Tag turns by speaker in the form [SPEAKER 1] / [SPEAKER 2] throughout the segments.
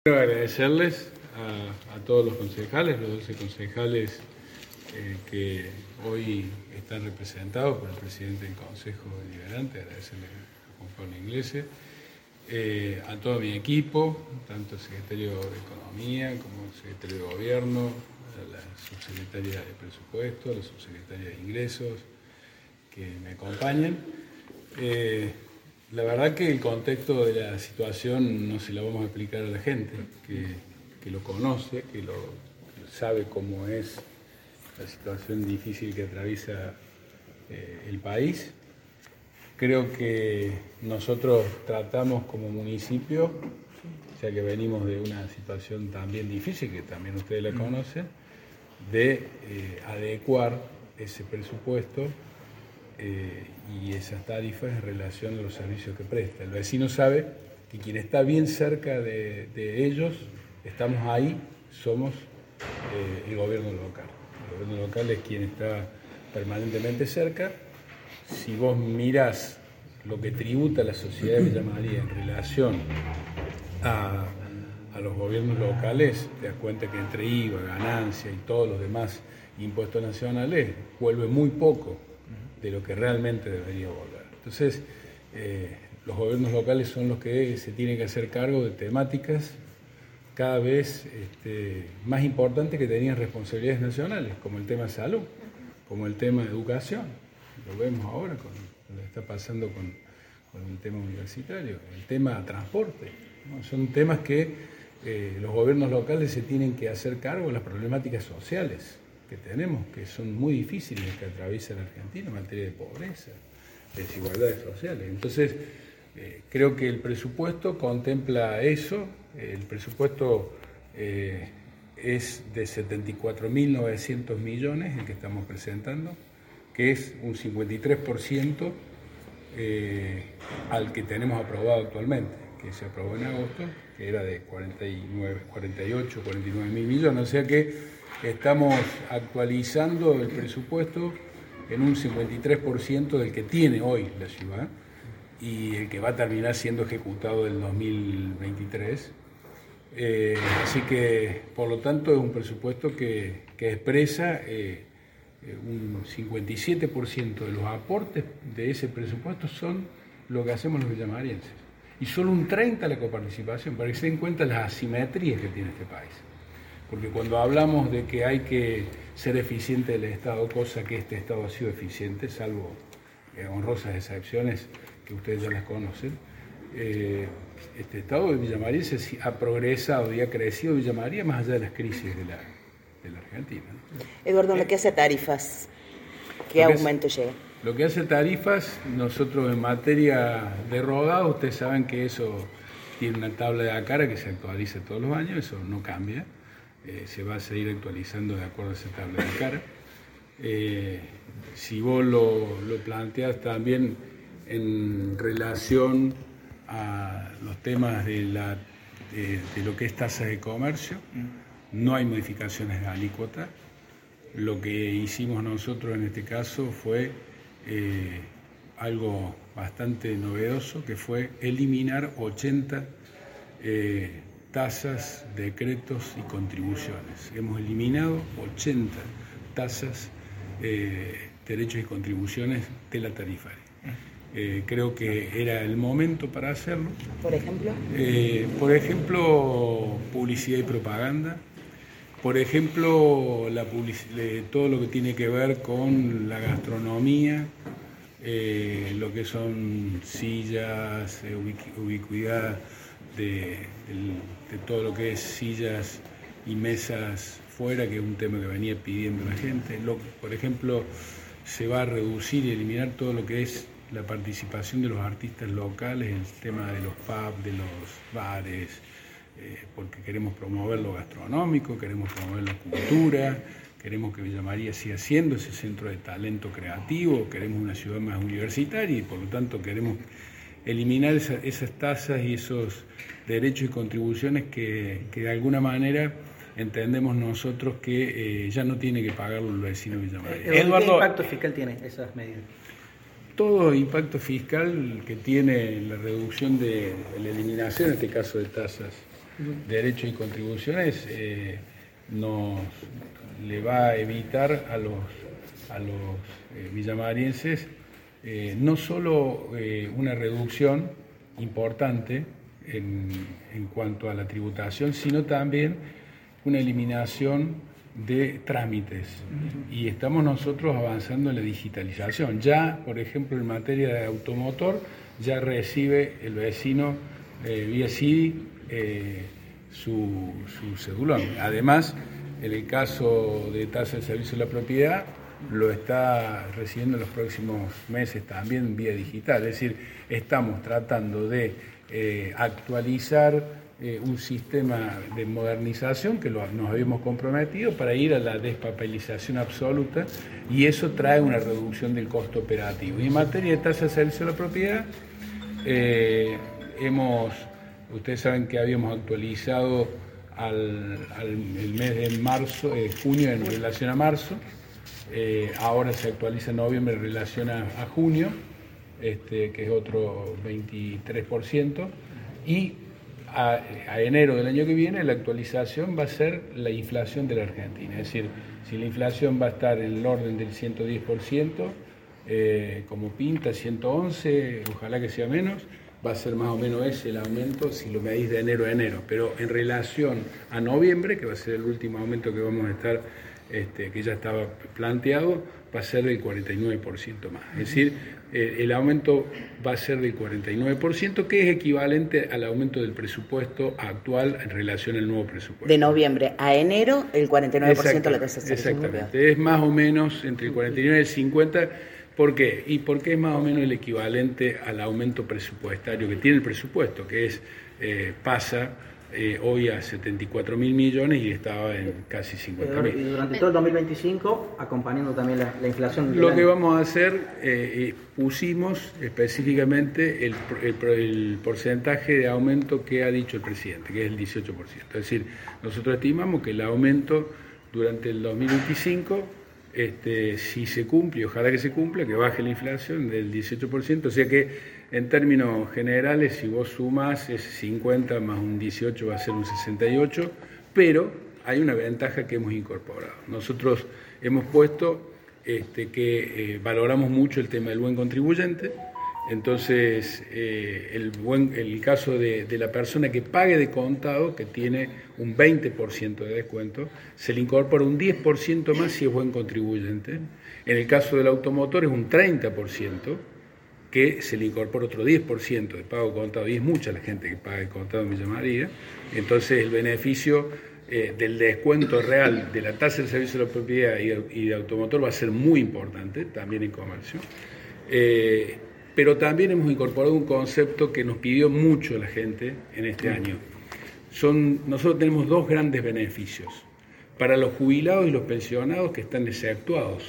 [SPEAKER 1] Quiero agradecerles a todos los concejales, los 12 concejales que hoy están representados por el presidente del Consejo Deliberante, agradecerle a Juan Pablo Inglese, a todo mi equipo, tanto el secretario de Economía como el secretario de Gobierno, a la subsecretaria de Presupuesto, a la subsecretaria de Ingresos, que me acompañan. La verdad que el contexto de la situación no se lo vamos a explicar a la gente, que lo conoce, que sabe cómo es la situación difícil que atraviesa el país. Creo que nosotros tratamos como municipio, ya que venimos de una situación también difícil, que también ustedes la conocen, de adecuar ese presupuesto y esas tarifas en relación a los servicios que presta. El vecino sabe que quien está bien cerca de ellos, estamos ahí, somos el gobierno local. El gobierno local es quien está permanentemente cerca. Si vos mirás lo que tributa la sociedad de Villa María en relación a los gobiernos locales, te das cuenta que entre IVA, ganancia y todos los demás impuestos nacionales, vuelve muy poco de lo que realmente debería volver. Entonces, los gobiernos locales son los que se tienen que hacer cargo de temáticas cada vez más importantes que tenían responsabilidades nacionales, como el tema de salud, como el tema de educación. Lo vemos ahora con lo que está pasando con el tema universitario, el tema de transporte, ¿no? Son temas que los gobiernos locales se tienen que hacer cargo de las problemáticas sociales que tenemos, que son muy difíciles, que atraviesa la Argentina en materia de pobreza, de desigualdades sociales. Entonces, creo que el presupuesto contempla eso. El presupuesto es de 74.900 millones, el que estamos presentando, que es un 53% al que tenemos aprobado actualmente, que se aprobó en agosto, que era de 49 mil millones, o sea que estamos actualizando el presupuesto en un 53% del que tiene hoy la ciudad y el que va a terminar siendo ejecutado en 2023. Así que, por lo tanto, es un presupuesto que expresa un 57% de los aportes de ese presupuesto son lo que hacemos los villamarienses. Y solo un 30% la coparticipación, para que se den cuenta las asimetrías que tiene este país. Porque cuando hablamos de que hay que ser eficiente del Estado, cosa que este Estado ha sido eficiente, salvo honrosas excepciones que ustedes ya las conocen, este Estado de Villa María ha progresado y ha crecido Villa María más allá de las crisis de la Argentina, ¿no?
[SPEAKER 2] Eduardo, ¿lo que hace tarifas? ¿Qué aumento llega?
[SPEAKER 1] Lo que hace tarifas, nosotros en materia de rodado, ustedes saben que eso tiene una tabla de ACARA que se actualiza todos los años, eso no cambia. Se va a seguir actualizando de acuerdo a esa tabla de cara. Si vos lo planteás también en relación a los temas de lo que es tasa de comercio, no hay modificaciones de alícuota. Lo que hicimos nosotros en este caso fue algo bastante novedoso, que fue eliminar 80 tasas, decretos y contribuciones. Hemos eliminado 80 tasas, derechos y contribuciones de la tarifaria. Creo que era el momento para hacerlo.
[SPEAKER 2] ¿Por ejemplo?
[SPEAKER 1] Por ejemplo, publicidad y propaganda. Por ejemplo, todo lo que tiene que ver con la gastronomía, lo que son sillas, ubicuidad de todo lo que es sillas y mesas fuera, que es un tema que venía pidiendo la gente. Por ejemplo, se va a reducir y eliminar todo lo que es la participación de los artistas locales en el tema de los pubs, de los bares, porque queremos promover lo gastronómico, queremos promover la cultura, queremos que Villa María siga siendo ese centro de talento creativo, queremos una ciudad más universitaria y por lo tanto queremos eliminar esas tasas y esos derechos y contribuciones que de alguna manera entendemos nosotros que ya no tiene que pagarlo el vecino de Villa María.
[SPEAKER 3] Eduardo, ¿qué impacto fiscal tiene esas medidas?
[SPEAKER 1] Todo impacto fiscal que tiene la reducción de la eliminación, en este caso de tasas derechos y contribuciones nos le va a evitar a los villamarienses no solo una reducción importante en cuanto a la tributación, sino también una eliminación de trámites. Y estamos nosotros avanzando en la digitalización. Ya, por ejemplo, en materia de automotor, ya recibe el vecino vía CIDI su cedulón. Además, en el caso de tasa de servicio de la propiedad, lo está recibiendo en los próximos meses también vía digital. Es decir, estamos tratando de actualizar un sistema de modernización que nos habíamos comprometido para ir a la despapelización absoluta, y eso trae una reducción del costo operativo. Y en materia de tasa de servicio de la propiedad, ustedes saben que habíamos actualizado el mes de marzo, junio en relación a marzo. Ahora se actualiza en noviembre en relación a junio, que es otro 23%, y a enero del año que viene la actualización va a ser la inflación de la Argentina. Es decir, si la inflación va a estar en el orden del 110%, como pinta 111, ojalá que sea menos, va a ser más o menos ese el aumento si lo medís de enero a enero. Pero en relación a noviembre, que va a ser el último aumento que vamos a estar, que ya estaba planteado, va a ser del 49% más. Es decir, el aumento va a ser del 49%, que es equivalente al aumento del presupuesto actual en relación al nuevo presupuesto.
[SPEAKER 2] De noviembre a enero, el 49% de la tasa de servicio.
[SPEAKER 1] Exactamente, es más o menos entre el 49 y el 50%. ¿Por qué? Y porque es más o menos el equivalente al aumento presupuestario que tiene el presupuesto, que es pasa hoy a 74.000 millones y estaba en casi 50.000.
[SPEAKER 3] Y durante todo el 2025, acompañando también la inflación.
[SPEAKER 1] Lo que vamos a hacer, pusimos específicamente el porcentaje de aumento que ha dicho el presidente, que es el 18%. Es decir, nosotros estimamos que el aumento durante el 2025, si se cumple, ojalá que se cumpla, que baje la inflación del 18%, o sea que en términos generales, si vos sumas, es 50 más un 18 va a ser un 68, pero hay una ventaja que hemos incorporado. Nosotros hemos puesto que valoramos mucho el tema del buen contribuyente. Entonces, el caso de la persona que pague de contado, que tiene un 20% de descuento, se le incorpora un 10% más si es buen contribuyente. En el caso del automotor es un 30%, que se le incorpora otro 10% de pago contado, y es mucha la gente que paga de contado en Villa María. Entonces, el beneficio del descuento real de la tasa de servicio de la propiedad y de automotor va a ser muy importante, también en comercio. Pero también hemos incorporado un concepto que nos pidió mucho la gente en este año. Nosotros tenemos dos grandes beneficios para los jubilados y los pensionados que están exceptuados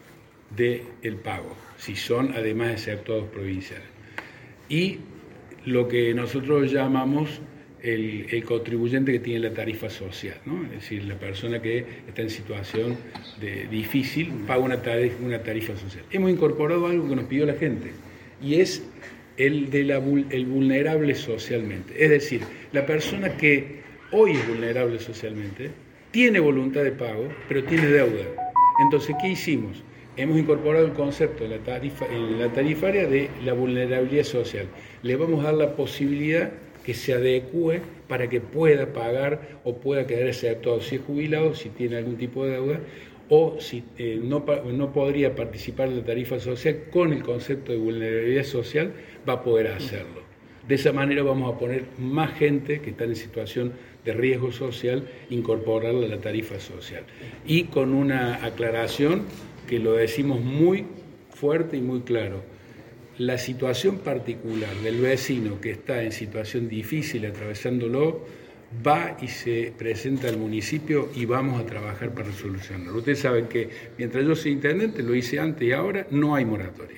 [SPEAKER 1] del pago, si son además exceptuados provinciales. Y lo que nosotros llamamos el contribuyente que tiene la tarifa social, ¿no? Es decir, la persona que está en situación difícil paga una tarifa social. Hemos incorporado algo que nos pidió la gente, y es el vulnerable socialmente. Es decir, la persona que hoy es vulnerable socialmente tiene voluntad de pago, pero tiene deuda. Entonces, ¿qué hicimos? Hemos incorporado el concepto en la tarifaria de la vulnerabilidad social. Le vamos a dar la posibilidad que se adecue para que pueda pagar o pueda quedar exceptuado si es jubilado, si tiene algún tipo de deuda, o si no podría participar de la tarifa social con el concepto de vulnerabilidad social, va a poder hacerlo. De esa manera vamos a poner más gente que está en situación de riesgo social, incorporarla a la tarifa social. Y con una aclaración que lo decimos muy fuerte y muy claro: la situación particular del vecino que está en situación difícil atravesándolo, va y se presenta al municipio y vamos a trabajar para solucionarlo. Ustedes saben que mientras yo soy intendente, lo hice antes y ahora, no hay moratoria.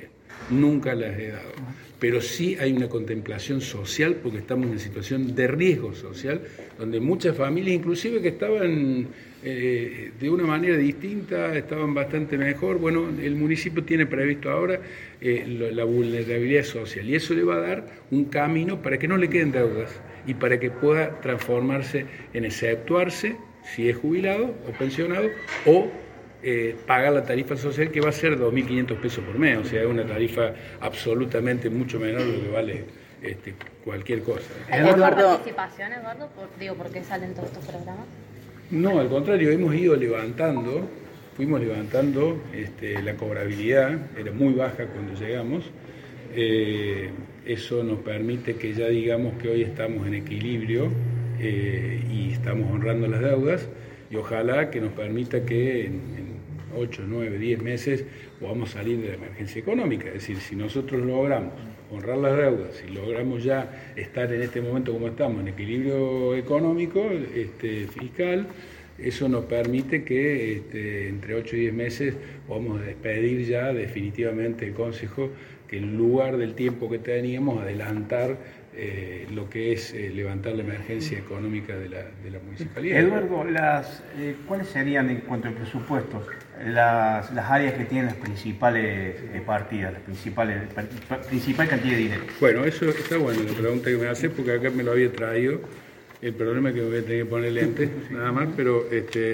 [SPEAKER 1] nunca las he dado. Pero sí hay una contemplación social, porque estamos en una situación de riesgo social, donde muchas familias, inclusive que estaban de una manera distinta, estaban bastante mejor. Bueno, el municipio tiene previsto ahora la vulnerabilidad social, y eso le va a dar un camino para que no le queden deudas y para que pueda transformarse en exceptuarse si es jubilado o pensionado, o pagar la tarifa social, que va a ser 2.500 pesos por mes, o sea, es una tarifa absolutamente mucho menor de lo que vale cualquier cosa.
[SPEAKER 4] ¿Hay participación, Eduardo? ¿Por qué salen todos estos programas?
[SPEAKER 1] No, al contrario, fuimos levantando la cobrabilidad, era muy baja cuando llegamos. Eso nos permite que ya digamos que hoy estamos en equilibrio y estamos honrando las deudas, y ojalá que nos permita que en 8, 9, 10 meses podamos salir de la emergencia económica. Es decir, si nosotros logramos honrar las deudas, si logramos ya estar en este momento como estamos, en equilibrio económico, fiscal, eso nos permite que entre 8 y 10 meses podamos despedir ya definitivamente el Consejo, que en lugar del tiempo que teníamos, adelantar lo que es levantar la emergencia económica de la municipalidad.
[SPEAKER 5] Eduardo, ¿cuáles serían, en cuanto al presupuesto, las áreas que tienen las principales partidas, la principal cantidad de dinero?
[SPEAKER 1] Bueno, eso está bueno, la pregunta que me hace, porque acá me lo había traído. El problema es que me voy a tener que poner lentes, nada más, pero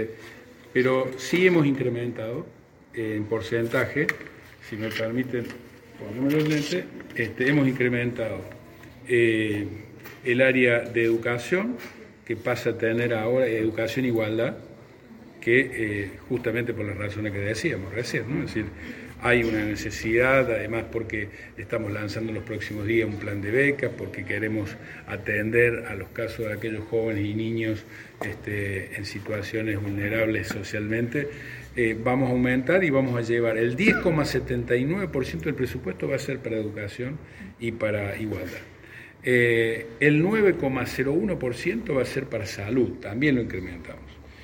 [SPEAKER 1] sí hemos incrementado en porcentaje, si me permiten ponerme los lentes, hemos incrementado el área de educación, que pasa a tener ahora educación igualdad, que justamente por las razones que decíamos recién, ¿no? Es decir, hay una necesidad, además porque estamos lanzando en los próximos días un plan de becas, porque queremos atender a los casos de aquellos jóvenes y niños en situaciones vulnerables socialmente. Vamos a aumentar y vamos a llevar el 10,79% del presupuesto va a ser para educación y para igualdad. El 9,01% va a ser para salud, también lo incrementamos.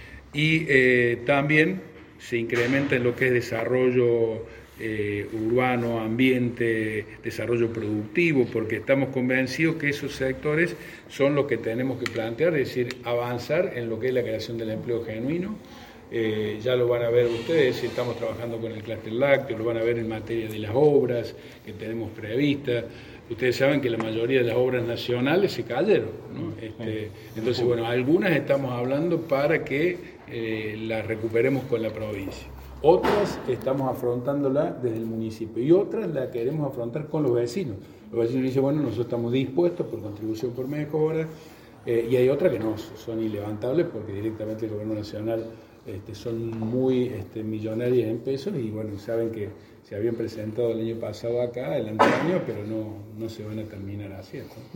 [SPEAKER 1] Y también se incrementa en lo que es desarrollo urbano, ambiente, desarrollo productivo, porque estamos convencidos que esos sectores son los que tenemos que plantear, es decir, avanzar en lo que es la creación del empleo genuino. Ya lo van a ver ustedes, estamos trabajando con el clúster lácteo, lo van a ver en materia de las obras que tenemos previstas. Ustedes saben que la mayoría de las obras nacionales se cayeron, ¿no? Entonces, bueno, algunas estamos hablando para que las recuperemos con la provincia. Otras estamos afrontándolas desde el municipio y otras las queremos afrontar con los vecinos. Los vecinos dicen, bueno, nosotros estamos dispuestos por contribución por mejora, y hay otras que no son ilevantables porque directamente el gobierno nacional son muy millonarias en pesos, y bueno, saben que se habían presentado el año pasado acá, el anterior, pero no se van a terminar haciendo.